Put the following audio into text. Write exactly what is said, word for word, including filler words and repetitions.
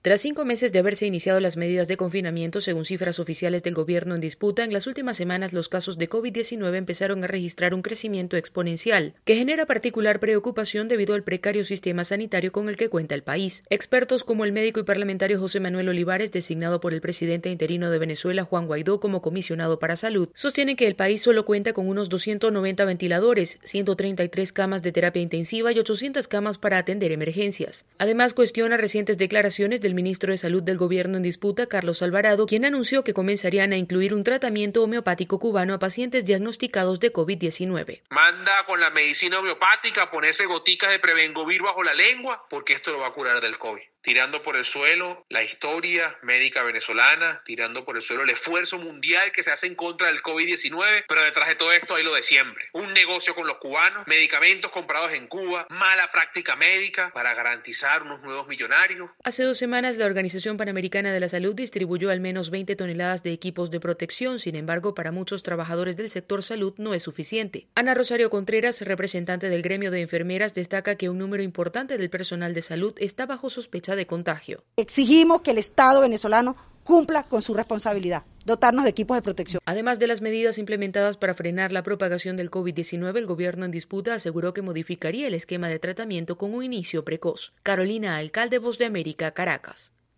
Tras cinco meses de haberse iniciado las medidas de confinamiento, según cifras oficiales del gobierno en disputa, en las últimas semanas los casos de COVID diecinueve empezaron a registrar un crecimiento exponencial, que genera particular preocupación debido al precario sistema sanitario con el que cuenta el país. Expertos como el médico y parlamentario José Manuel Olivares, designado por el presidente interino de Venezuela, Juan Guaidó, como comisionado para salud, sostienen que el país solo cuenta con unos doscientos noventa ventiladores, ciento treinta y tres camas de terapia intensiva y ochocientas camas para atender emergencias. Además, cuestiona recientes declaraciones del ministro de Salud del gobierno en disputa, Carlos Alvarado, quien anunció que comenzarían a incluir un tratamiento homeopático cubano a pacientes diagnosticados de COVID diecinueve. Manda con la medicina homeopática a ponerse goticas de Prevengovir bajo la lengua, porque esto lo va a curar del COVID. Tirando por el suelo la historia médica venezolana, tirando por el suelo el esfuerzo mundial que se hace en contra del COVID diecinueve, pero detrás de todo esto hay lo de siempre. Un negocio con los cubanos, medicamentos comprados en Cuba, mala práctica médica para garantizar unos nuevos millonarios. Hace dos semanas, la Organización Panamericana de la Salud distribuyó al menos veinte toneladas de equipos de protección. Sin embargo, para muchos trabajadores del sector salud no es suficiente. Ana Rosario Contreras, representante del gremio de enfermeras, destaca que un número importante del personal de salud está bajo sospecha de contagio. Exigimos que el Estado venezolano cumpla con su responsabilidad, dotarnos de equipos de protección. Además de las medidas implementadas para frenar la propagación del COVID diecinueve, el gobierno en disputa aseguró que modificaría el esquema de tratamiento con un inicio precoz. Carolina Alcalde, Voz de América, Caracas.